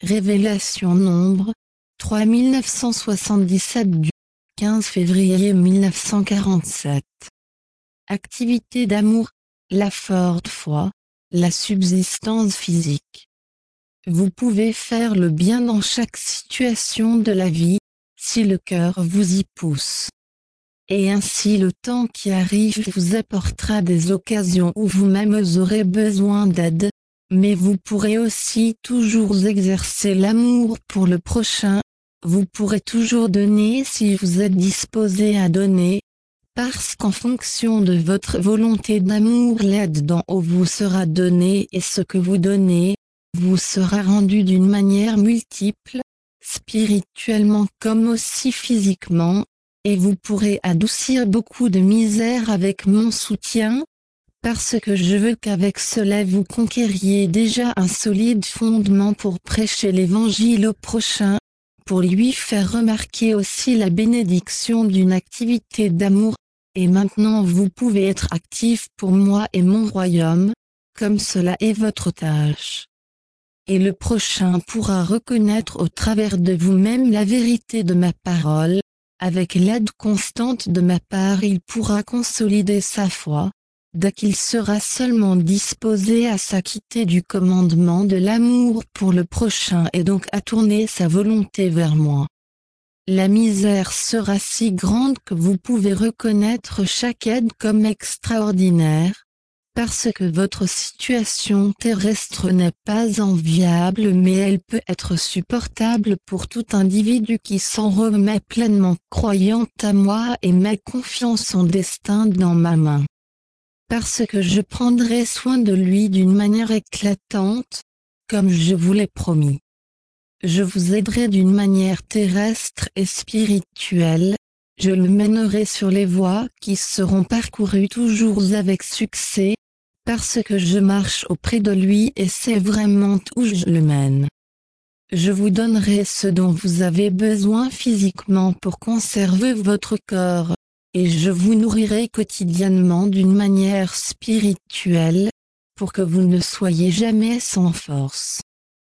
Révélation Nombre 3977 du 15 février 1947. Activité d'amour, la forte foi, la subsistance physique. Vous pouvez faire le bien dans chaque situation de la vie, si le cœur vous y pousse. Et ainsi le temps qui arrive vous apportera des occasions où vous-même aurez besoin d'aide, mais vous pourrez aussi toujours exercer l'amour pour le prochain, vous pourrez toujours donner si vous êtes disposé à donner, parce qu'en fonction de votre volonté d'amour l'aide d'en haut vous sera donnée et ce que vous donnez, vous sera rendu d'une manière multiple, spirituellement comme aussi physiquement, et vous pourrez adoucir beaucoup de misère avec mon soutien, parce que je veux qu'avec cela vous conquériez déjà un solide fondement pour prêcher l'évangile au prochain, pour lui faire remarquer aussi la bénédiction d'une activité d'amour, et maintenant vous pouvez être actif pour moi et mon royaume, comme cela est votre tâche. Et le prochain pourra reconnaître au travers de vous-même la vérité de ma parole, avec l'aide constante de ma part il pourra consolider sa foi, dès qu'il sera seulement disposé à s'acquitter du commandement de l'amour pour le prochain et donc à tourner sa volonté vers moi. La misère sera si grande que vous pouvez reconnaître chaque aide comme extraordinaire, parce que votre situation terrestre n'est pas enviable mais elle peut être supportable pour tout individu qui s'en remet pleinement croyant à moi et met confiance son destin dans ma main. Parce que je prendrai soin de lui d'une manière éclatante, comme je vous l'ai promis. Je vous aiderai d'une manière terrestre et spirituelle, je le mènerai sur les voies qui seront parcourues toujours avec succès, parce que je marche auprès de lui et c'est vraiment où je le mène. Je vous donnerai ce dont vous avez besoin physiquement pour conserver votre corps, et je vous nourrirai quotidiennement d'une manière spirituelle, pour que vous ne soyez jamais sans force.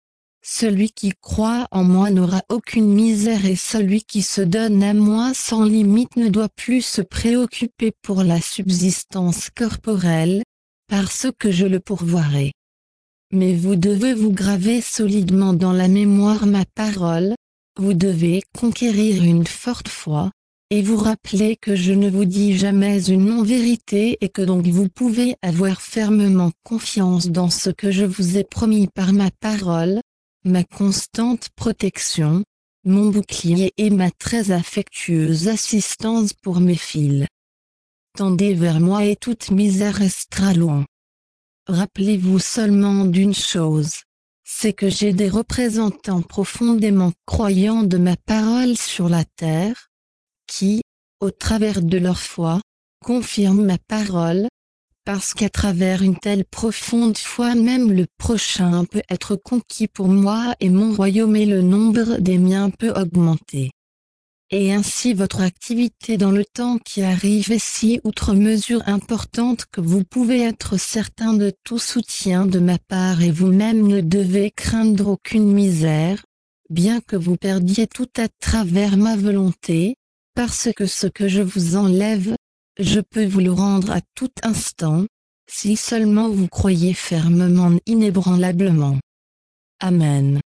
Celui qui croit en moi n'aura aucune misère et celui qui se donne à moi sans limite ne doit plus se préoccuper pour la subsistance corporelle, parce que je le pourvoirai. Mais vous devez vous graver solidement dans la mémoire ma parole, vous devez conquérir une forte foi, et vous rappeler que je ne vous dis jamais une non-vérité et que donc vous pouvez avoir fermement confiance dans ce que je vous ai promis par ma parole, ma constante protection, mon bouclier et ma très affectueuse assistance pour mes fils. Tendez vers moi et toute misère restera loin. Rappelez-vous seulement d'une chose, c'est que j'ai des représentants profondément croyants de ma parole sur la terre, qui, au travers de leur foi, confirment ma parole, parce qu'à travers une telle profonde foi même le prochain peut être conquis pour moi et mon royaume et le nombre des miens peut augmenter. Et ainsi votre activité dans le temps qui arrive est si outre mesure importante que vous pouvez être certain de tout soutien de ma part et vous-même ne devez craindre aucune misère, bien que vous perdiez tout à travers ma volonté, parce que ce que je vous enlève, je peux vous le rendre à tout instant, si seulement vous croyez fermement inébranlablement. Amen.